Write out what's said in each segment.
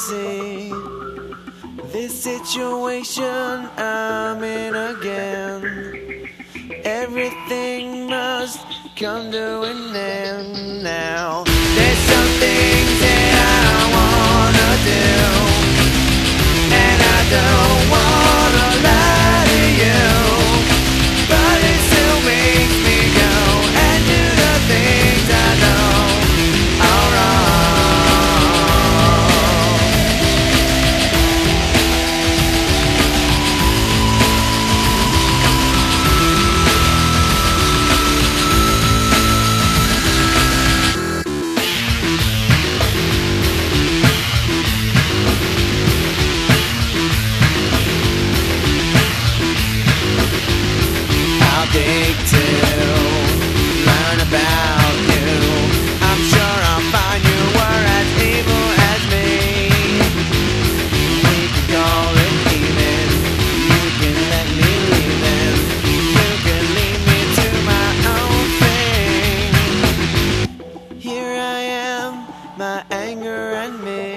see this situation I'm in again. Everything must come to an end now. There's some things that I wanna do, and I don't wanna lie to you, but it still makes me go and do the things I know are wrong. I'll dig to learn about you. I'm sure I'll find you were as evil as me. We can call it even. You can let me leave them. You can leave me to my own thing. Here I am, my anger and me.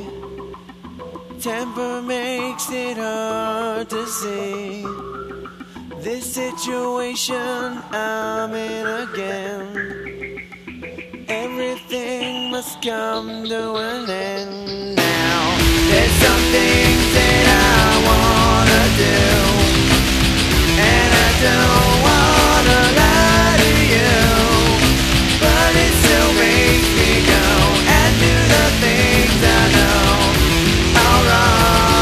Temper makes it hard to see this situation I'm in again. Everything must come to an end now. There's some things that I wanna do, and I don't wanna lie to you, but it still makes me go and do the things I know are wrong.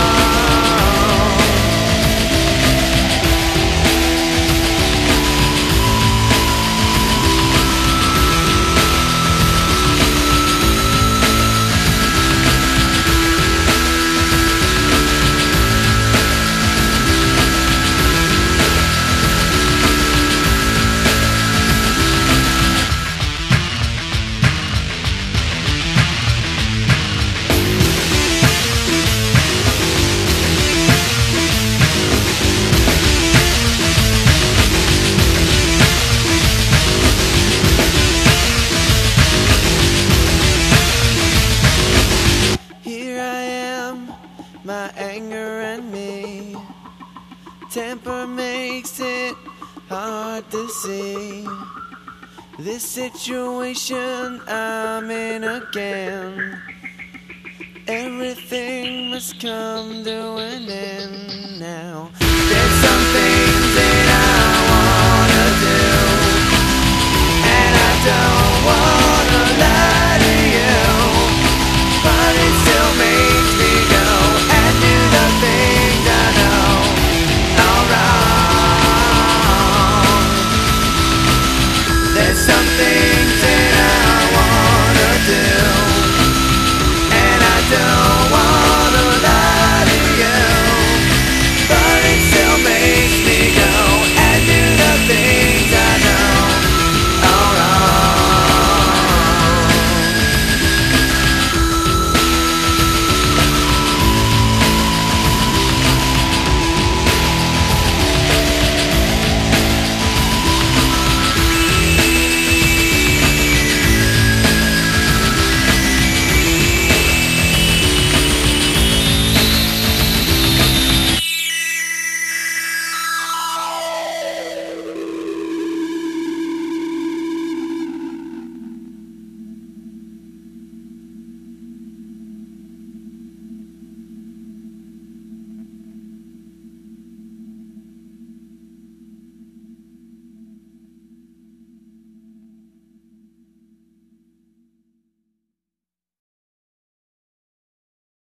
My anger and me. Temper makes it hard to see this situation I'm in again. Everything must come to an end now.